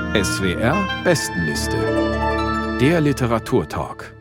SWR Bestenliste. Der Literaturtalk.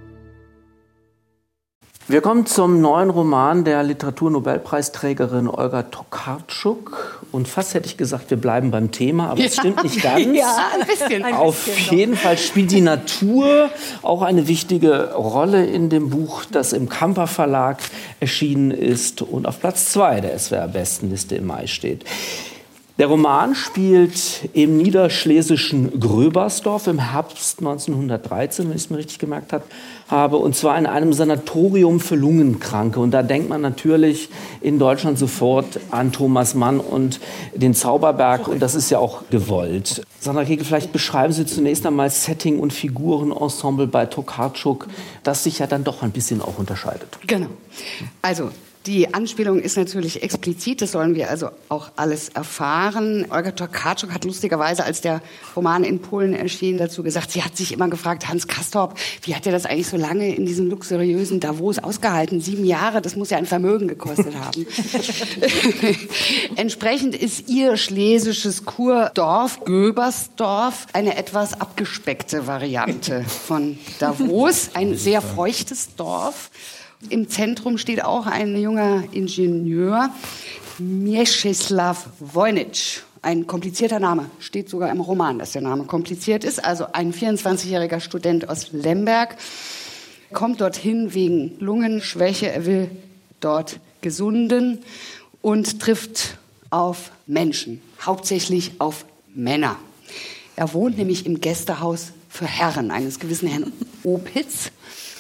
Wir kommen zum neuen Roman der Literaturnobelpreisträgerin Olga Tokarczuk. Und fast hätte ich gesagt, wir bleiben beim Thema, aber es stimmt nicht ganz. Ja, ein bisschen. Auf jeden Fall spielt die Natur auch eine wichtige Rolle in dem Buch, das im Kamper Verlag erschienen ist und auf Platz 2 der SWR-Bestenliste im Mai steht. Der Roman spielt im niederschlesischen Gröbersdorf im Herbst 1913, wenn ich es mir richtig gemerkt habe, und zwar in einem Sanatorium für Lungenkranke. Und da denkt man natürlich in Deutschland sofort an Thomas Mann und den Zauberberg, und das ist ja auch gewollt. Sandra Kegel, vielleicht beschreiben Sie zunächst einmal Setting und Figurenensemble bei Tokarczuk, das sich ja dann doch ein bisschen auch unterscheidet. Genau. Also die Anspielung ist natürlich explizit, das sollen wir also auch alles erfahren. Olga Tokarczuk hat lustigerweise, als der Roman in Polen erschien, dazu gesagt, sie hat sich immer gefragt, Hans Castorp, wie hat er das eigentlich so lange in diesem luxuriösen Davos ausgehalten? 7 Jahre, das muss ja ein Vermögen gekostet haben. Entsprechend ist ihr schlesisches Kurdorf, Göbersdorf, eine etwas abgespeckte Variante von Davos, ein sehr feuchtes Dorf. Im Zentrum steht auch ein junger Ingenieur, Mieczysław Wojnicz. Ein komplizierter Name, steht sogar im Roman, dass der Name kompliziert ist. Also ein 24-jähriger Student aus Lemberg, kommt dorthin wegen Lungenschwäche. Er will dort gesunden und trifft auf Menschen, hauptsächlich auf Männer. Er wohnt nämlich im Gästehaus für Herren eines gewissen Herrn Opitz.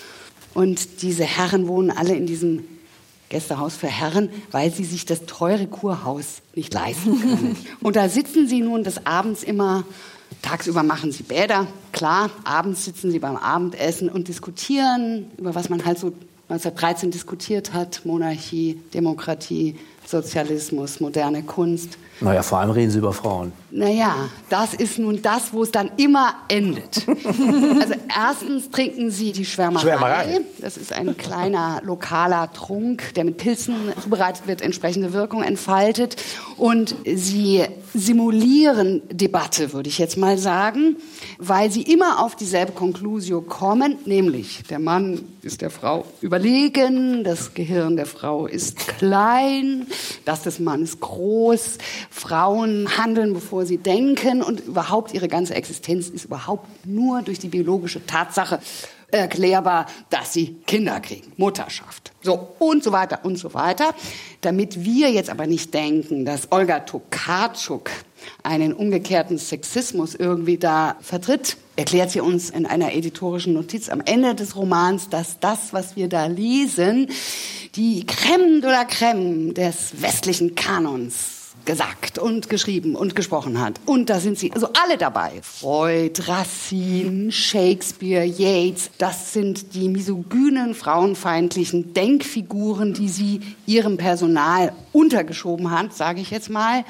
Und diese Herren wohnen alle in diesem Gästehaus für Herren, weil sie sich das teure Kurhaus nicht leisten können. Und da sitzen sie nun des Abends immer, tagsüber machen sie Bäder, klar, abends sitzen sie beim Abendessen und diskutieren über was man halt so 1913 diskutiert hat, Monarchie, Demokratie, Sozialismus, moderne Kunst. Naja, vor allem reden Sie über Frauen. Naja, das ist nun das, wo es dann immer endet. Also erstens trinken sie die Schwärmerei. Das ist ein kleiner, lokaler Trunk, der mit Pilzen zubereitet wird, entsprechende Wirkung entfaltet. Und sie simulieren Debatte, würde ich jetzt mal sagen, weil sie immer auf dieselbe Conclusio kommen, nämlich der Mann ist der Frau überlegen, das Gehirn der Frau ist klein, das des Mannes groß, Frauen handeln, bevor sie denken, und überhaupt ihre ganze Existenz ist überhaupt nur durch die biologische Tatsache erklärbar, dass sie Kinder kriegen, Mutterschaft. So, und so weiter und so weiter. Damit wir jetzt aber nicht denken, dass Olga Tokarczuk einen umgekehrten Sexismus irgendwie da vertritt, erklärt sie uns in einer editorischen Notiz am Ende des Romans, dass das, was wir da lesen, die Crème de la Crème des westlichen Kanons gesagt und geschrieben und gesprochen hat. Und da sind sie also alle dabei. Freud, Racine, Shakespeare, Yeats. Das sind die misogynen, frauenfeindlichen Denkfiguren, die sie ihrem Personal untergeschoben hat, sage ich jetzt mal.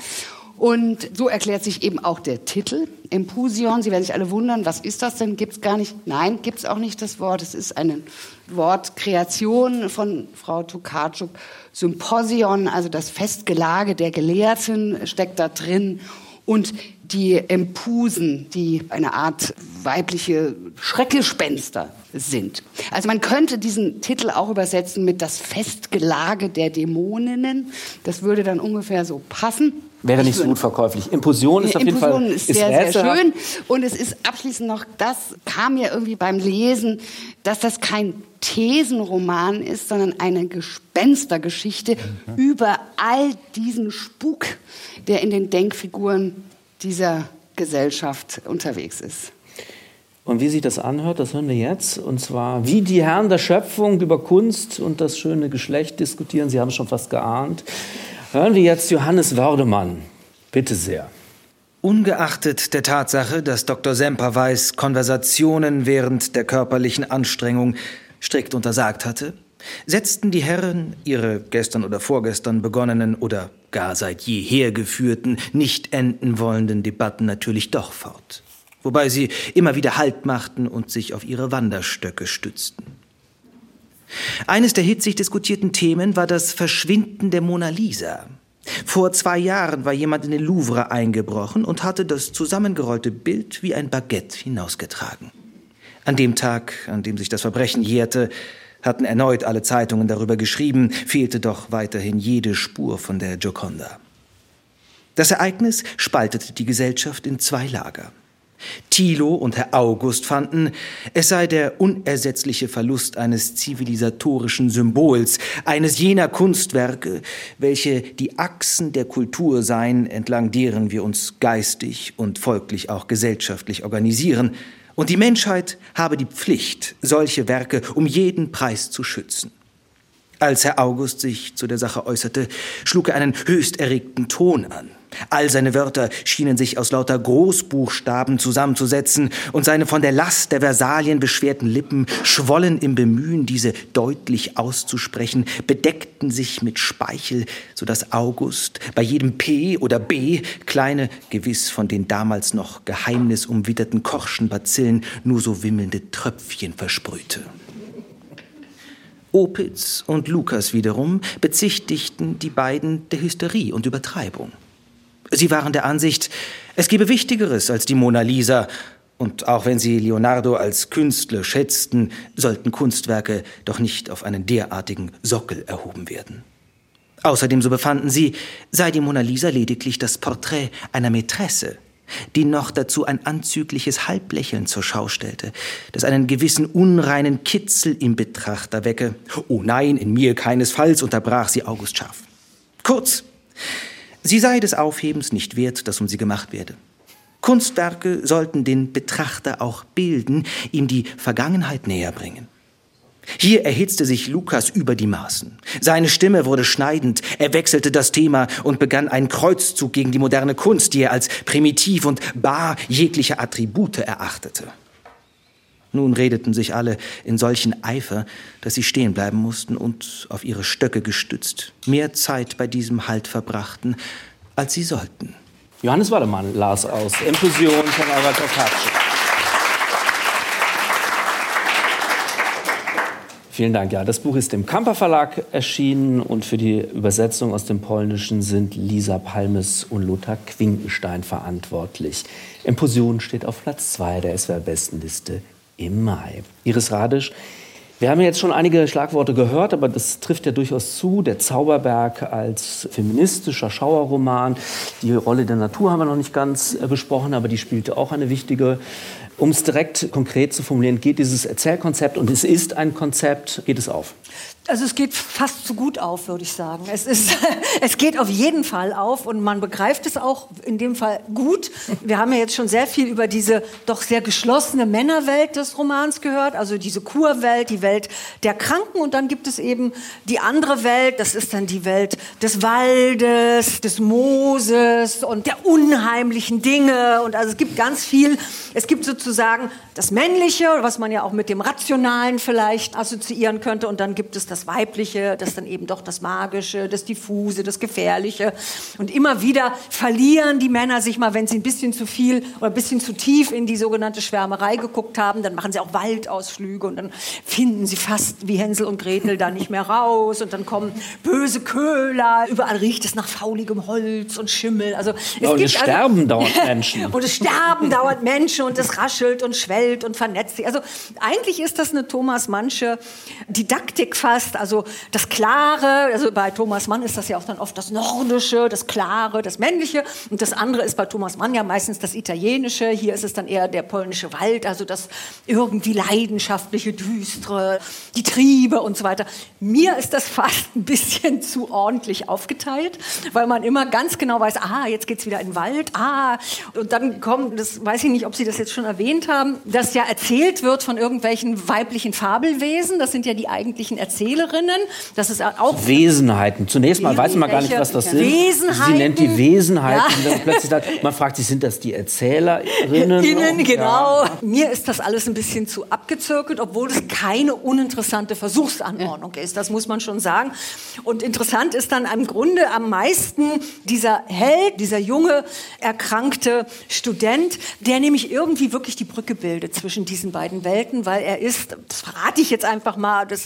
Und so erklärt sich eben auch der Titel, Impusion. Sie werden sich alle wundern, was ist das denn? Gibt's gar nicht? Nein, gibt's auch nicht das Wort. Es ist eine Wortkreation von Frau Tokarczuk. Symposion, also das Festgelage der Gelehrten, steckt da drin. Und die Empusen, die eine Art weibliche Schreckgespenster sind. Also man könnte diesen Titel auch übersetzen mit das Festgelage der Dämoninnen. Das würde dann ungefähr so passen. Wäre nicht so gut verkäuflich. Impusion ist auf jeden Fall ist sehr, sehr schön. Und es ist abschließend noch, das kam mir irgendwie beim Lesen, dass das kein Thesenroman ist, sondern eine Gespenstergeschichte über all diesen Spuk, der in den Denkfiguren dieser Gesellschaft unterwegs ist. Und wie sich das anhört, das hören wir jetzt. Und zwar, wie die Herren der Schöpfung über Kunst und das schöne Geschlecht diskutieren. Sie haben es schon fast geahnt. Hören wir jetzt Johannes Wördemann. Bitte sehr. Ungeachtet der Tatsache, dass Dr. Semperweis Konversationen während der körperlichen Anstrengung strikt untersagt hatte, setzten die Herren ihre gestern oder vorgestern begonnenen oder gar seit jeher geführten, nicht enden wollenden Debatten natürlich doch fort, wobei sie immer wieder Halt machten und sich auf ihre Wanderstöcke stützten. Eines der hitzig diskutierten Themen war das Verschwinden der Mona Lisa. Vor 2 Jahren war jemand in den Louvre eingebrochen und hatte das zusammengerollte Bild wie ein Baguette hinausgetragen. An dem Tag, an dem sich das Verbrechen jährte, hatten erneut alle Zeitungen darüber geschrieben, fehlte doch weiterhin jede Spur von der Gioconda. Das Ereignis spaltete die Gesellschaft in 2 Lager. Thilo und Herr August fanden, es sei der unersetzliche Verlust eines zivilisatorischen Symbols, eines jener Kunstwerke, welche die Achsen der Kultur seien, entlang deren wir uns geistig und folglich auch gesellschaftlich organisieren, und die Menschheit habe die Pflicht, solche Werke um jeden Preis zu schützen. Als Herr August sich zu der Sache äußerte, schlug er einen höchst erregten Ton an. All seine Wörter schienen sich aus lauter Großbuchstaben zusammenzusetzen, und seine von der Last der Versalien beschwerten Lippen schwollen im Bemühen, diese deutlich auszusprechen, bedeckten sich mit Speichel, so dass August bei jedem P oder B kleine, gewiss von den damals noch geheimnisumwitterten Korschen Bazillen nur so wimmelnde Tröpfchen versprühte. Opitz und Lukas wiederum bezichtigten die beiden der Hysterie und Übertreibung. Sie waren der Ansicht, es gebe Wichtigeres als die Mona Lisa, und auch wenn sie Leonardo als Künstler schätzten, sollten Kunstwerke doch nicht auf einen derartigen Sockel erhoben werden. Außerdem, so befanden sie, sei die Mona Lisa lediglich das Porträt einer Mätresse, die noch dazu ein anzügliches Halblächeln zur Schau stellte, das einen gewissen unreinen Kitzel im Betrachter wecke. »Oh nein, in mir keinesfalls«, unterbrach sie August scharf. Kurz, sie sei des Aufhebens nicht wert, dass um sie gemacht werde. Kunstwerke sollten den Betrachter auch bilden, ihm die Vergangenheit näher bringen. Hier erhitzte sich Lukas über die Maßen. Seine Stimme wurde schneidend, er wechselte das Thema und begann einen Kreuzzug gegen die moderne Kunst, die er als primitiv und bar jegliche Attribute erachtete. Nun redeten sich alle in solchen Eifer, dass sie stehen bleiben mussten und, auf ihre Stöcke gestützt, mehr Zeit bei diesem Halt verbrachten, als sie sollten. Johannes Wademann las aus Implosion von Albert Tokarczuk. Vielen Dank. Ja, das Buch ist im Kamper Verlag erschienen und für die Übersetzung aus dem Polnischen sind Lisa Palmes und Lothar Quinkenstein verantwortlich. Implosion steht auf Platz 2 der SWR-Bestenliste im Mai. Iris Radisch, wir haben ja jetzt schon einige Schlagworte gehört, aber das trifft ja durchaus zu. Der Zauberberg als feministischer Schauerroman. Die Rolle der Natur haben wir noch nicht ganz besprochen, aber die spielte auch eine wichtige. Um es direkt konkret zu formulieren, geht dieses Erzählkonzept, und es ist ein Konzept, geht es auf? Also es geht fast so gut auf, würde ich sagen. Es geht auf jeden Fall auf und man begreift es auch in dem Fall gut. Wir haben ja jetzt schon sehr viel über diese doch sehr geschlossene Männerwelt des Romans gehört, also diese Kurwelt, die Welt der Kranken, und dann gibt es eben die andere Welt, das ist dann die Welt des Waldes, des Mooses und der unheimlichen Dinge, und also es gibt ganz viel. Es gibt sozusagen das Männliche, was man ja auch mit dem Rationalen vielleicht assoziieren könnte, und dann gibt es das Weibliche, das dann eben doch das Magische, das Diffuse, das Gefährliche. Und immer wieder verlieren die Männer sich mal, wenn sie ein bisschen zu viel oder ein bisschen zu tief in die sogenannte Schwärmerei geguckt haben, dann machen sie auch Waldausflüge und dann finden sie fast wie Hänsel und Gretel da nicht mehr raus, und dann kommen böse Köhler, überall riecht es nach fauligem Holz und Schimmel. Also es sterben dauernd Menschen. Und es sterben dauernd Menschen und es raschelt und schwellt und vernetzt sich. Also eigentlich ist das eine Thomas Mannsche Didaktik fast, also das Klare, also bei Thomas Mann ist das ja auch dann oft das Nordische, das Klare, das Männliche, und das andere ist bei Thomas Mann ja meistens das Italienische, hier ist es dann eher der polnische Wald, also das irgendwie leidenschaftliche, düstere, die Triebe und so weiter. Mir ist das fast ein bisschen zu ordentlich aufgeteilt, weil man immer ganz genau weiß, jetzt geht's wieder in den Wald, und dann kommt, das weiß ich nicht, ob Sie das jetzt schon erwähnt haben, dass ja erzählt wird von irgendwelchen weiblichen Fabelwesen, das sind ja die eigentlichen Erzählerinnen, das ist auch Wesenheiten. Zunächst mal weiß man gar nicht, was das sind. Wesenheiten. Sie nennt die Wesenheiten. Und dann plötzlich sagt, man fragt sich, sind das die Erzählerinnen? Genau. Ja. Mir ist das alles ein bisschen zu abgezirkelt, obwohl es keine uninteressante Versuchsanordnung ist. Das muss man schon sagen. Und interessant ist dann im Grunde am meisten dieser Held, dieser junge, erkrankte Student, der nämlich irgendwie wirklich die Brücke bildet zwischen diesen beiden Welten, weil er ist, das verrate ich jetzt einfach mal, das zeigt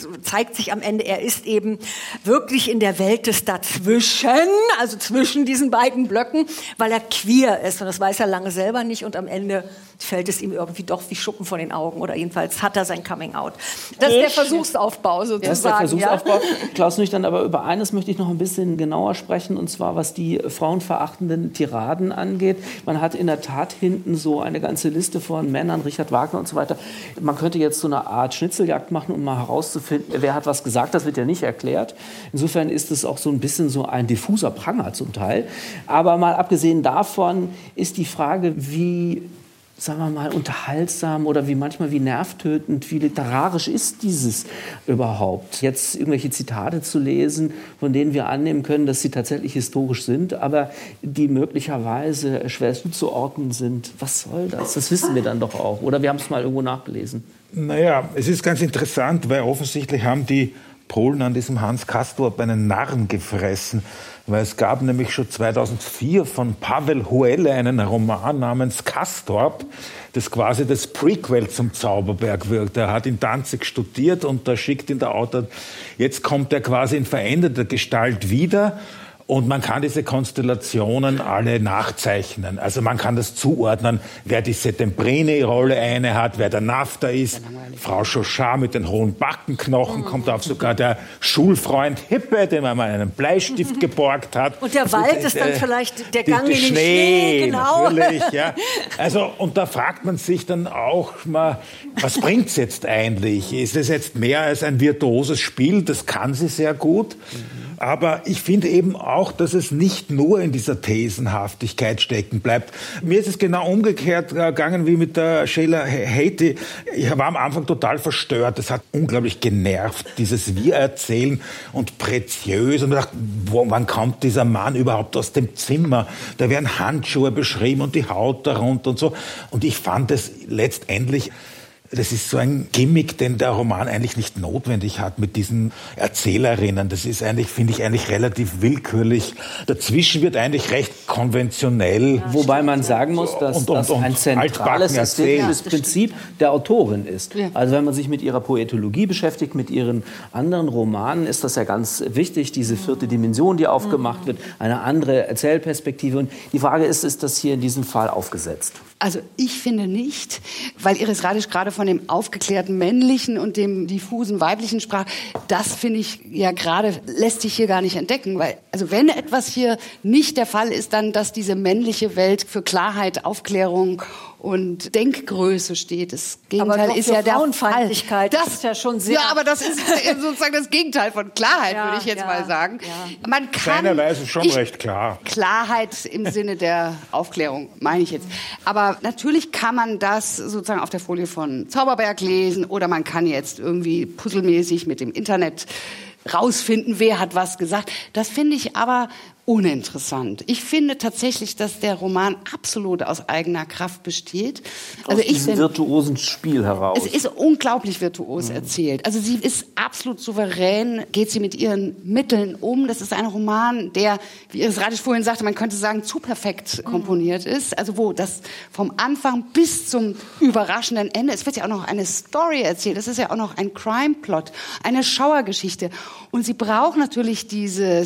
zeigt sich am Ende, er ist eben wirklich in der Welt des Dazwischen, also zwischen diesen beiden Blöcken, weil er queer ist. Und das weiß er lange selber nicht. Und am Ende fällt es ihm irgendwie doch wie Schuppen von den Augen. Oder jedenfalls hat er sein Coming-out. Das ist der Versuchsaufbau sozusagen. Das ist der Versuchsaufbau. Ja? Klaus Nüchtern, aber über eines möchte ich noch ein bisschen genauer sprechen. Und zwar, was die frauenverachtenden Tiraden angeht. Man hat in der Tat hinten so eine ganze Liste von Männern, Richard Wagner und so weiter. Man könnte jetzt so eine Art Schnitzeljagd machen, um mal herauszufinden, wer hat was gesagt. Das wird ja nicht erklärt. Insofern ist es auch so ein bisschen so ein diffuser Pranger zum Teil. Aber mal abgesehen davon ist die Frage, wie, sagen wir mal, unterhaltsam oder manchmal wie nervtötend, wie literarisch ist dieses überhaupt? Jetzt irgendwelche Zitate zu lesen, von denen wir annehmen können, dass sie tatsächlich historisch sind, aber die möglicherweise schwer zuzuordnen sind. Was soll das? Das wissen wir dann doch auch. Oder wir haben es mal irgendwo nachgelesen. Naja, es ist ganz interessant, weil offensichtlich haben die Polen an diesem Hans Castorp einen Narren gefressen. Weil es gab nämlich schon 2004 von Paweł Hoelle einen Roman namens Castorp, das quasi das Prequel zum Zauberberg wirkt. Er hat in Danzig studiert und da schickt ihn der Autor, jetzt kommt er quasi in veränderter Gestalt wieder. Und man kann diese Konstellationen alle nachzeichnen. Also man kann das zuordnen, wer die Settembrini-Rolle eine hat, wer der Nafta ist. Frau Chauchat mit den hohen Backenknochen, kommt auf sogar der Schulfreund Hippe, dem man mal einen Bleistift geborgt hat. Und der Wald ist dann vielleicht der Gang in den Schnee, genau. Natürlich, ja. Also, und da fragt man sich dann auch mal, was bringt's jetzt eigentlich? Ist es jetzt mehr als ein virtuoses Spiel? Das kann sie sehr gut. Aber ich finde eben auch, dass es nicht nur in dieser Thesenhaftigkeit stecken bleibt. Mir ist es genau umgekehrt gegangen wie mit der Sheila Heti. Ich war am Anfang total verstört. Das hat unglaublich genervt, dieses Wir-Erzählen und preziös. Und ich dachte, wann kommt dieser Mann überhaupt aus dem Zimmer? Da werden Handschuhe beschrieben und die Haut darunter und so. Und ich fand es letztendlich... Das ist so ein Gimmick, den der Roman eigentlich nicht notwendig hat mit diesen Erzählerinnen. Das ist eigentlich, finde ich, eigentlich relativ willkürlich. Dazwischen wird eigentlich recht konventionell. Ja, wobei man sagen muss, dass das ein zentrales ästhetisches Prinzip der Autorin ist. Ja. Also wenn man sich mit ihrer Poetologie beschäftigt, mit ihren anderen Romanen, ist das ja ganz wichtig, diese vierte Dimension, die aufgemacht wird, eine andere Erzählperspektive. Und die Frage ist das hier in diesem Fall aufgesetzt? Also ich finde nicht, weil Iris Radisch gerade von dem aufgeklärten männlichen und dem diffusen weiblichen sprach, das finde ich ja gerade, lässt sich hier gar nicht entdecken. Weil, also wenn etwas hier nicht der Fall ist, dann, dass diese männliche Welt für Klarheit, Aufklärung und Denkgröße steht. Das Gegenteil ist ja der Fall. Das ist ja schon sehr... Ja, aber das ist sozusagen das Gegenteil von Klarheit, würde ich jetzt mal sagen. Ja. Man kann... Seinerweise schon recht klar. Klarheit im Sinne der Aufklärung, meine ich jetzt. Aber natürlich kann man das sozusagen auf der Folie von Zauberberg lesen oder man kann jetzt irgendwie puzzelmäßig mit dem Internet rausfinden, wer hat was gesagt. Das finde ich aber uninteressant. Ich finde tatsächlich, dass der Roman absolut aus eigener Kraft besteht. Also aus diesem virtuosen Spiel heraus. Es ist unglaublich virtuos erzählt. Also sie ist absolut souverän, geht sie mit ihren Mitteln um. Das ist ein Roman, der, wie Iris Radisch vorhin sagte, man könnte sagen, zu perfekt komponiert ist. Also wo das vom Anfang bis zum überraschenden Ende, es wird ja auch noch eine Story erzählt, es ist ja auch noch ein Crime-Plot, eine Schauergeschichte. Und sie braucht natürlich diese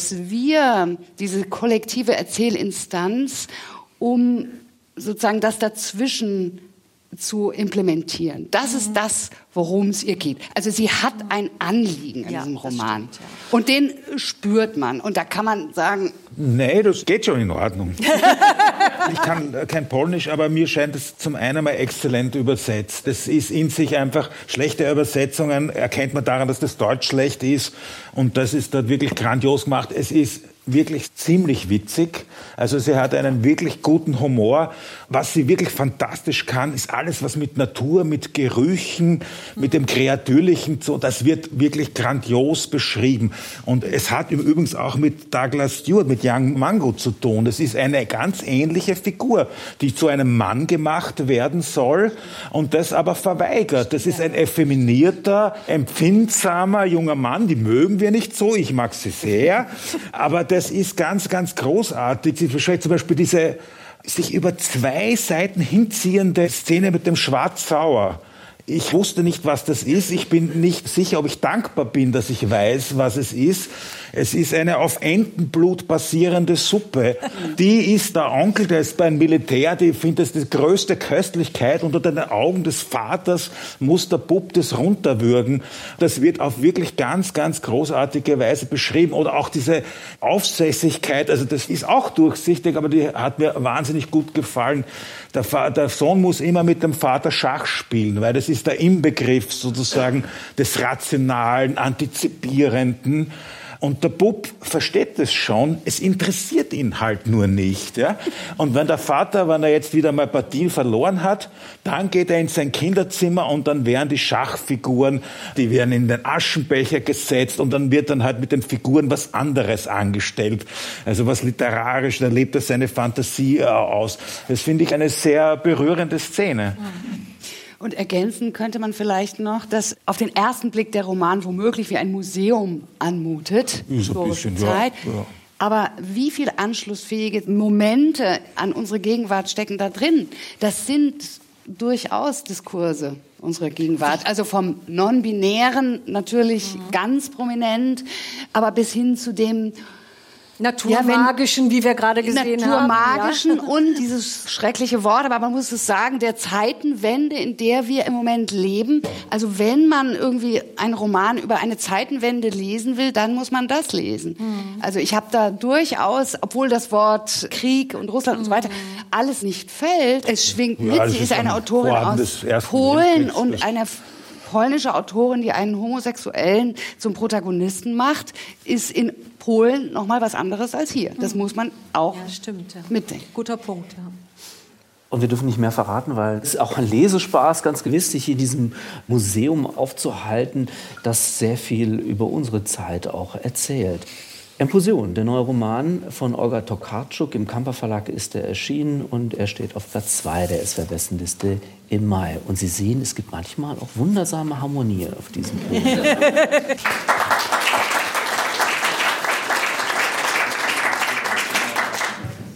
kollektive Erzählinstanz, um sozusagen das dazwischen zu implementieren. Das ist das, worum es ihr geht. Also sie hat ein Anliegen in diesem Roman. Stimmt, ja. Und den spürt man. Und da kann man sagen... Nee, das geht schon in Ordnung. Ich kann kein Polnisch, aber mir scheint es zum einen mal exzellent übersetzt. Das ist in sich einfach, schlechte Übersetzungen erkennt man daran, dass das Deutsch schlecht ist. Und das ist dort wirklich grandios gemacht. Es ist wirklich ziemlich witzig. Also sie hat einen wirklich guten Humor. Was sie wirklich fantastisch kann, ist alles, was mit Natur, mit Gerüchen, mit dem Kreatürlichen, so, das wird wirklich grandios beschrieben. Und es hat übrigens auch mit Douglas Stewart, mit Young Mungo zu tun. Das ist eine ganz ähnliche Figur, die zu einem Mann gemacht werden soll und das aber verweigert. Das ist ein effeminierter, empfindsamer junger Mann. Die mögen wir nicht so, ich mag sie sehr. Aber das ist ganz, ganz großartig. Sie beschreibt zum Beispiel diese sich über 2 Seiten hinziehende Szene mit dem Schwarzsauer. Ich wusste nicht, was das ist. Ich bin nicht sicher, ob ich dankbar bin, dass ich weiß, was es ist. Es ist eine auf Entenblut basierende Suppe. Die ist der Onkel, der ist beim Militär, die findet das die größte Köstlichkeit. Unter den Augen des Vaters muss der Bub das runterwürgen. Das wird auf wirklich ganz, ganz großartige Weise beschrieben. Oder auch diese Aufsässigkeit, also das ist auch durchsichtig, aber die hat mir wahnsinnig gut gefallen. Der Sohn muss immer mit dem Vater Schach spielen, weil das ist der Inbegriff sozusagen des Rationalen, Antizipierenden. Und der Bub versteht das schon, es interessiert ihn halt nur nicht. Ja? Und wenn der Vater, wenn er jetzt wieder mal Partien verloren hat, dann geht er in sein Kinderzimmer und dann werden die Schachfiguren, die werden in den Aschenbecher gesetzt und dann wird dann halt mit den Figuren was anderes angestellt. Also was literarisch, da lebt er seine Fantasie aus. Das finde ich eine sehr berührende Szene. Und ergänzen könnte man vielleicht noch, dass auf den ersten Blick der Roman womöglich wie ein Museum anmutet. So ein bisschen, Zeit. Ja. Aber wie viele anschlussfähige Momente an unsere Gegenwart stecken da drin? Das sind durchaus Diskurse unserer Gegenwart. Also vom Non-Binären natürlich ganz prominent, aber bis hin zu dem Naturmagischen, wie wir gerade gesehen haben. Naturmagischen und dieses schreckliche Wort, aber man muss es sagen, der Zeitenwende, in der wir im Moment leben. Also wenn man irgendwie einen Roman über eine Zeitenwende lesen will, dann muss man das lesen. Also ich habe da durchaus, obwohl das Wort Krieg und Russland und so weiter alles nicht fällt, es schwingt mit. Sie ist eine Autorin aus Polen und eine polnische Autorin, die einen Homosexuellen zum Protagonisten macht, ist in Polen noch mal was anderes als hier. Das muss man auch mitdenken. Guter Punkt, ja. Und wir dürfen nicht mehr verraten, weil es ist auch ein Lesespaß, ganz gewiss, sich in diesem Museum aufzuhalten, das sehr viel über unsere Zeit auch erzählt. Implosion, der neue Roman von Olga Tokarczuk, im Kamper Verlag ist er erschienen und er steht auf Platz 2 der SWR-Bestenliste im Mai. Und Sie sehen, es gibt manchmal auch wundersame Harmonien auf diesem Buch.